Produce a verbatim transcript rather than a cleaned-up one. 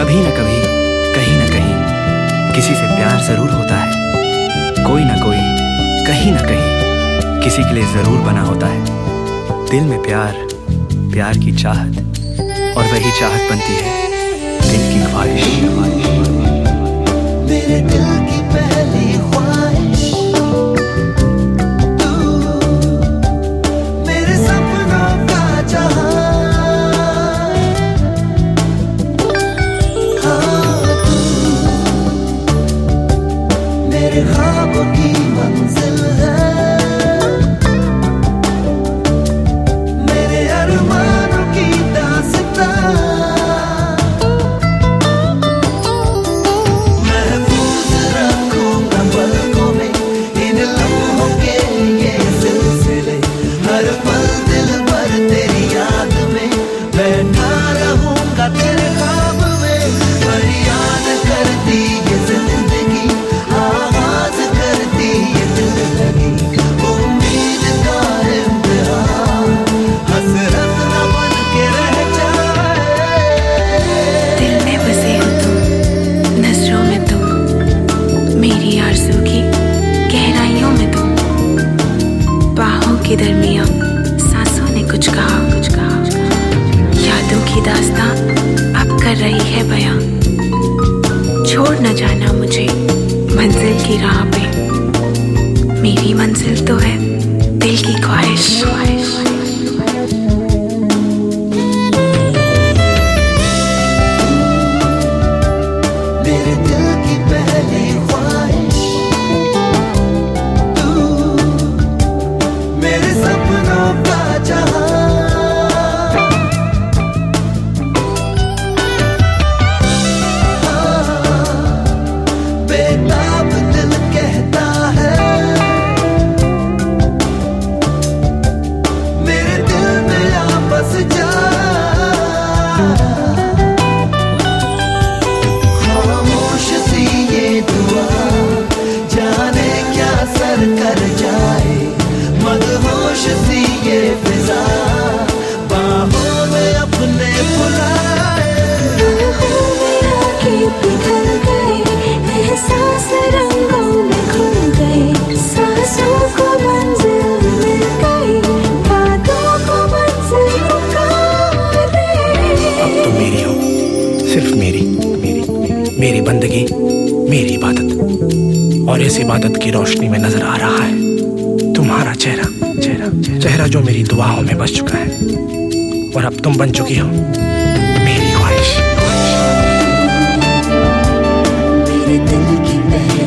कभी न कभी, कहीं न कहीं किसी से प्यार जरूर होता है। कोई ना कोई, कहीं ना कहीं किसी के लिए जरूर बना होता है। दिल में प्यार, प्यार की चाहत, और वही चाहत बनती है दिल की ख्वाहिश। मेरे दिल की पहली ख्वाहिश तू, मेरे सपनों का जहां, हाँ तू मेरे ख्वाबों की मंजिल है, मेरे अरमानों की दास्तां। के दरमियां सांसों ने कुछ कहा कुछ कहा यादों की दास्तां अब कर रही है बयां। छोड़ न जाना मुझे मंजिल की राह पे, मेरी मंजिल तो है दिल की ख्वाहिश। मेरे दिल की पहली ख्वाहिश तू, मेरे सपनों का जहां, हाँ, बेताब दिल कहता है मेरे दिल में आ बस जा। खामोश सी ये दुआ जाने क्या सर कर जाए, मदहोश सी ये फिजा बाहों में अपने बुलाए। पिघल गए एहसास रंगों में खुल गए, सांसों को मंजिल मिल गई, बातों को मंजिल पुकारे। अब तो मेरी हो, सिर्फ मेरी, मेरी मेरी बंदगी, मेरी इबादत, और इस इबादत की रोशनी में नजर आ रहा है तुम्हारा चेहरा, चेहरा चेहरा जो मेरी दुआओं में बस चुका है, और अब तुम बन चुकी हो मेरी ख्वाहिश। मेरे दिल की पहली